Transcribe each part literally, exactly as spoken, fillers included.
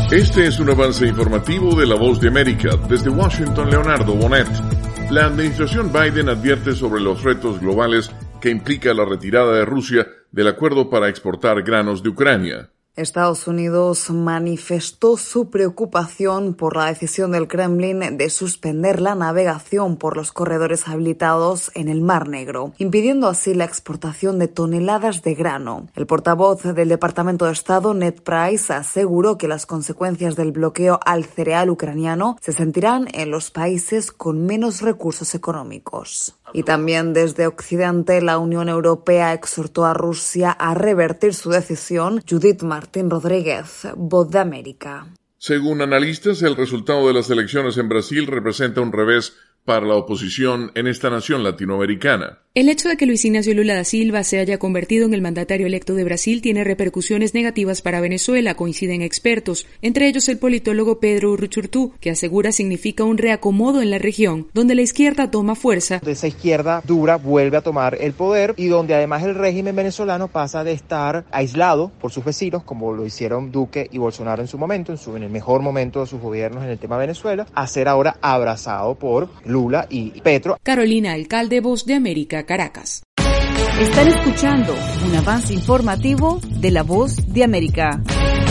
Este es un avance informativo de La Voz de América. Desde Washington, Leonardo Bonet. La administración Biden advierte sobre los retos globales que implica la retirada de Rusia del acuerdo para exportar granos de Ucrania. Estados Unidos manifestó su preocupación por la decisión del Kremlin de suspender la navegación por los corredores habilitados en el Mar Negro, impidiendo así la exportación de toneladas de grano. El portavoz del Departamento de Estado, Ned Price, aseguró que las consecuencias del bloqueo al cereal ucraniano se sentirán en los países con menos recursos económicos. Y también desde Occidente, la Unión Europea exhortó a Rusia a revertir su decisión. Judith Martín Rodríguez, Voz de América. Según analistas, el resultado de las elecciones en Brasil representa un revés para la oposición en esta nación latinoamericana. El hecho de que Luis Ignacio Lula da Silva se haya convertido en el mandatario electo de Brasil tiene repercusiones negativas para Venezuela, coinciden expertos, entre ellos el politólogo Pedro Uruchurtu, que asegura significa un reacomodo en la región, donde la izquierda toma fuerza. Esa izquierda dura vuelve a tomar el poder y donde además el régimen venezolano pasa de estar aislado por sus vecinos, como lo hicieron Duque y Bolsonaro en su momento, en, su, en el mejor momento de sus gobiernos en el tema Venezuela, a ser ahora abrazado por Lula y Petro. Carolina Alcalde, Voz de América, Caracas. Están escuchando un avance informativo de La Voz de América.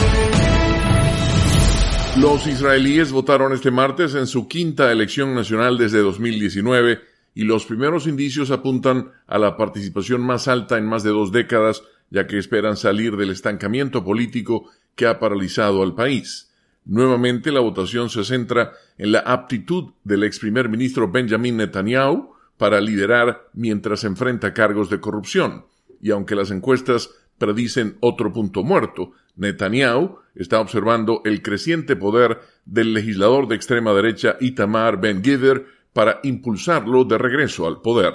Los israelíes votaron este martes en su quinta elección nacional desde dos mil diecinueve y los primeros indicios apuntan a la participación más alta en más de dos décadas, ya que esperan salir del estancamiento político que ha paralizado al país. Nuevamente, la votación se centra en la aptitud del ex primer ministro Benjamin Netanyahu para liderar mientras enfrenta cargos de corrupción. Y aunque las encuestas predicen otro punto muerto, Netanyahu está observando el creciente poder del legislador de extrema derecha Itamar Ben-Gvir para impulsarlo de regreso al poder.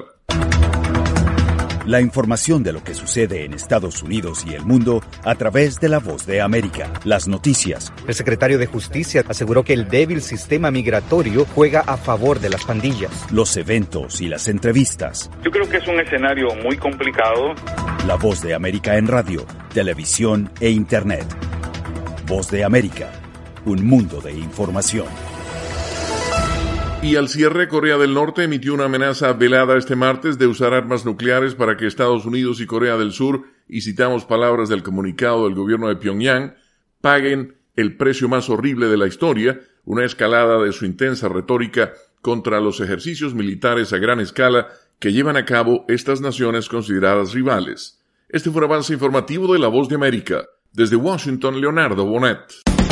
La información de lo que sucede en Estados Unidos y el mundo a través de La Voz de América. Las noticias. El secretario de Justicia aseguró que el débil sistema migratorio juega a favor de las pandillas. Los eventos y las entrevistas. Yo creo que es un escenario muy complicado. La Voz de América en radio, televisión e internet. Voz de América, un mundo de información. Y al cierre, Corea del Norte emitió una amenaza velada este martes de usar armas nucleares para que Estados Unidos y Corea del Sur, y citamos palabras del comunicado del gobierno de Pyongyang, paguen el precio más horrible de la historia, una escalada de su intensa retórica contra los ejercicios militares a gran escala que llevan a cabo estas naciones consideradas rivales. Este fue un avance informativo de La Voz de América. Desde Washington, Leonardo Bonet.